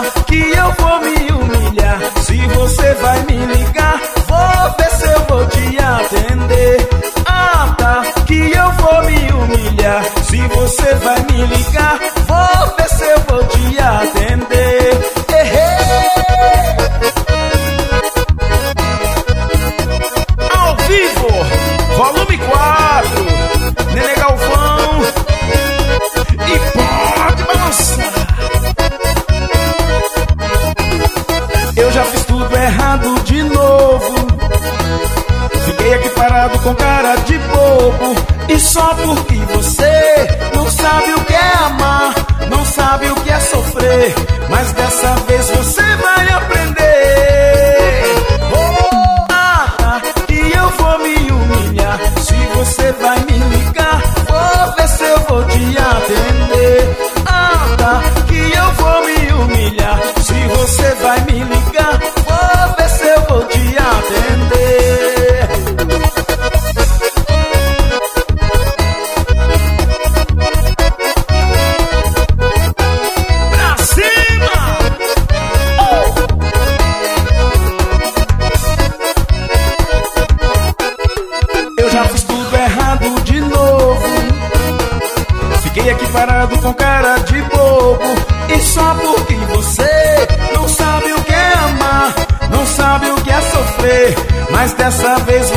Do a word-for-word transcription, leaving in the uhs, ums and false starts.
que eu vou me humilhar. Se você vai me ligar, vou ver se eu vou te atender. Ah, tá, que eu vou me humilhar. Se você vai me ligar, vou ver se eu vou te atender. Ao vivo, volume quatro, Nenê Galvão, e pode balançar. Eu já fiz tudo errado de novo. Fiquei aqui parado com cara de bobo. E só porque você não sabe o que é amar, não sabe o que é sofrer, mas dessa vez você vai aprender. Oh, ah, tá, e eu vou me humilhar. Se você vai me ligar, vou ver se eu vou te atender. Ah, tá, que eu vou me humilhar. Se você vai me ligar, vou ver se eu vou te atender. Aqui parado com cara de bobo. E só porque você não sabe o que é amar, não sabe o que é sofrer, mas dessa vez